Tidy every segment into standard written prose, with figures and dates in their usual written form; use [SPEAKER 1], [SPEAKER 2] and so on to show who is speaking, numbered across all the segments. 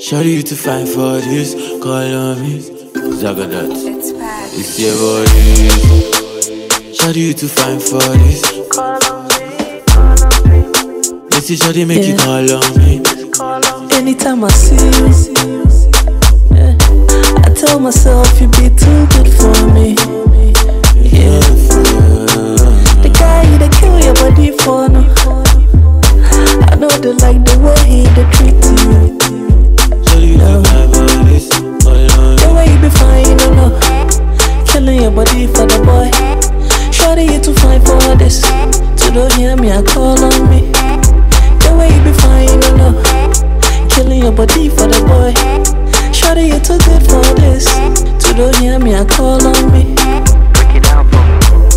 [SPEAKER 1] Shawty, you too fine for this. Call on me. Zagadat.
[SPEAKER 2] It's bad.
[SPEAKER 1] It's your body. Shawty, you too fine for this.
[SPEAKER 2] Call on me, call on me.
[SPEAKER 1] This is Shawty, make you call on me.
[SPEAKER 2] Call on me.
[SPEAKER 3] Anytime I see you, yeah, I tell myself you be too good for me. Yeah, the guy you they kill your body for no. I know they like the way he they treat you.
[SPEAKER 1] Shawty, you too fine for this. Call on me.
[SPEAKER 3] The way you be fine, no, no. Killing your body for the boy. Shawty, you too fine for this. To don't hear me, I call on me. The way you be fine, no, no. Killing your body for the boy. Shawty, you too good for this. To don't hear me, I call on me.
[SPEAKER 2] Break it down for me.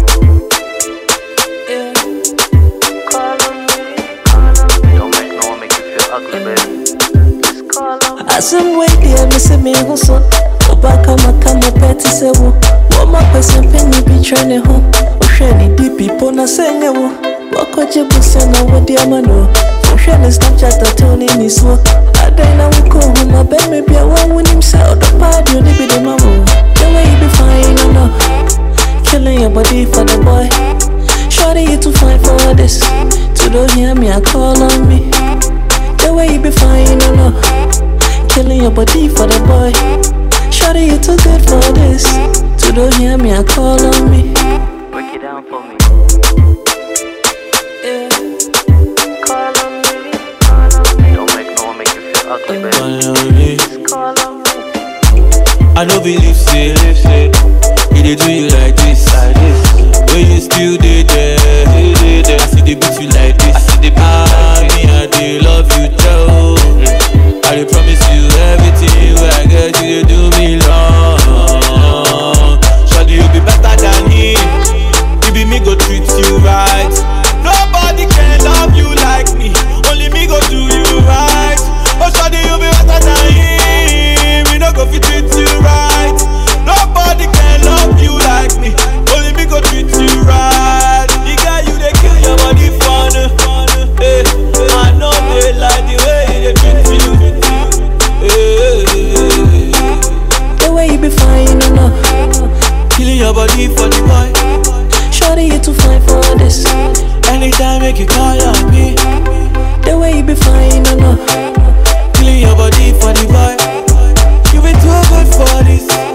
[SPEAKER 3] Yeah.
[SPEAKER 2] Call on me, call on me. Don't make no one make you feel ugly, baby. Just call on me.
[SPEAKER 3] I some way there, me say me hustle. Go back on my camera, petty say wo. What my person penny be training home. Osheni deep people na say wo. What could you be saying now with the amano? Osheni Snapchat a tone in his work. I die now we go home, I bet maybe I won't win himself. The party, you be the mama. The way you be fine, no, no. Killing your body for the boy. Shawty, you too fine for this. To don't hear me, I call on me. The way you be fine, no, no. Killing your body for the boy. Shawty, you too good for this. To don't hear me, I call on me.
[SPEAKER 2] Break it down for me.
[SPEAKER 3] Yeah.
[SPEAKER 2] Call on me, call on me. Don't make no one make you feel ugly, baby.
[SPEAKER 1] Call on me.
[SPEAKER 2] Just call on me.
[SPEAKER 1] I don't believe say he dey do you like this. When you still dey there, I see they beat you like this. Me, I dey love you, Joe. I dey promise you everything where I get you, dey do me long. Shawty, you be better than him. Baby, me go treat you right. Nobody can love you like me. Only me go do you right. Oh, shawty, you be better than him. We no go fit treat you right. Nobody can love you like me. Only me go treat you right. The guy you they kill your body for no. Hey, I know they like the way they treat you. Hey,
[SPEAKER 3] The way you be fine, no, no.
[SPEAKER 1] killing your body for the boy.
[SPEAKER 3] Shawty, you too fine for this.
[SPEAKER 1] Anytime make you call on me.
[SPEAKER 3] The way you be fine, no, no.
[SPEAKER 1] Killing your body for the boy. You be too good for this.